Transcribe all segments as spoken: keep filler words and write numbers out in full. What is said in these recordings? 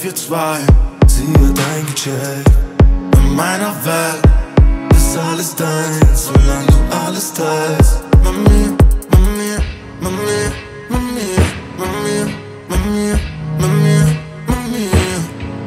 vier zwei. Sie hat eingecheckt. In meiner Welt ist alles dein, solange du alles teilst. Mit mir, mit mir, mit mir, mit mir, mit mir, mit mir, mit mir, mit mir.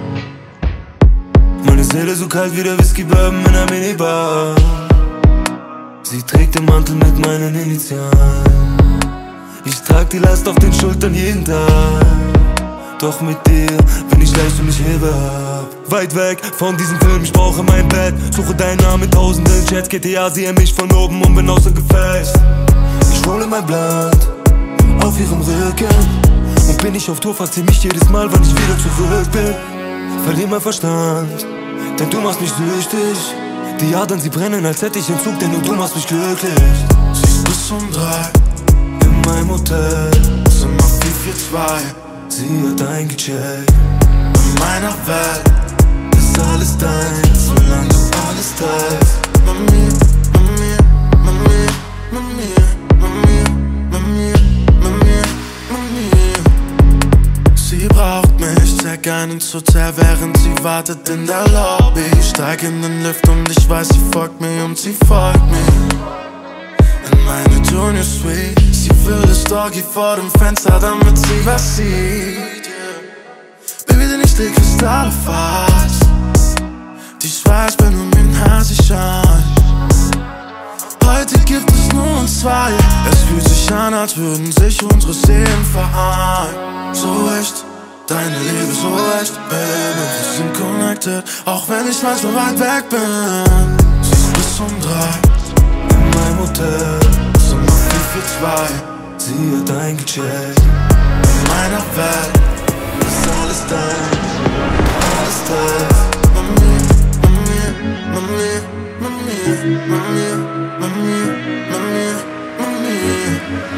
Meine Seele so kalt wie der Whisky-Bourbon in der Minibar. Sie trägt den Mantel mit meinen Initialen. Ich trag die Last auf den Schultern jeden Tag. Doch mit dir bin ich leicht und ich hebe ab. Weit weg von diesem Film, ich brauche mein Bett. Suche deinen Namen mit tausenden Chats. G T A, sehe mich von oben und bin außer Gefecht. Ich rolle mein Blatt auf ihrem Rücken und bin ich auf Tour, verzieh mich jedes Mal, wenn ich wieder zurück bin. Verlier mein Verstand, denn du machst mich süchtig. Die Adern, sie brennen, als hätte ich einen Zug, denn nur du machst mich glücklich. Sie ist bis um drei in meinem Hotel, Zimmer vier vier zwei. Sie hat eingecheckt. In meiner Welt ist alles dein, solange du alles teilst. Mit mir, mit mir, mit mir, mit mir, mit mir, mit mir, mit mir, mit mir. Sie braucht mich, check ein ins Hotel, während sie wartet in der Lobby. Ich steig in den Lift und ich weiß, sie folgt mir und sie folgt mir in meine Junior Suite. Sie will das Doggy vor dem Fenster, damit sie was sieht. Baby, denn ich dreh Kristalle fast. Die Schweiß bin um den Hals, ich an. Heute gibt es nur uns zwei. Es fühlt sich an, als würden sich unsere Seelen vereinen. So echt, deine Liebe so echt, Baby. Wir sind connected, auch wenn ich manchmal weit weg bin. Sie ist bis um drei in meinem Hotel, Zimmer vier vier zwei. Sie hat eingecheckt. In meiner Welt ist alles dein, alles dein. Mit mir, mit mir, mit mir, mit mir, mit mir, mit mir, mit mir, mit mir.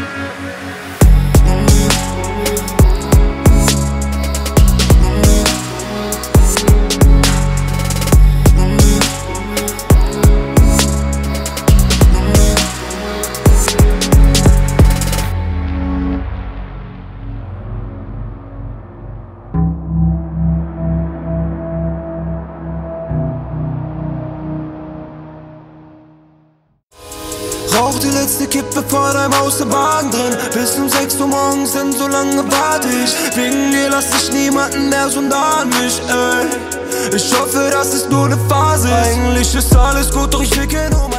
Rauch die letzte Kippe vor deinem Haus im Wagen drin. Bis um sechs Uhr morgens, denn so lange warte ich. Wegen dir lass ich niemanden mehr so nah an mich, ey. Ich hoffe, das ist nur ne Phase. Eigentlich ist alles gut, doch ich ficke nur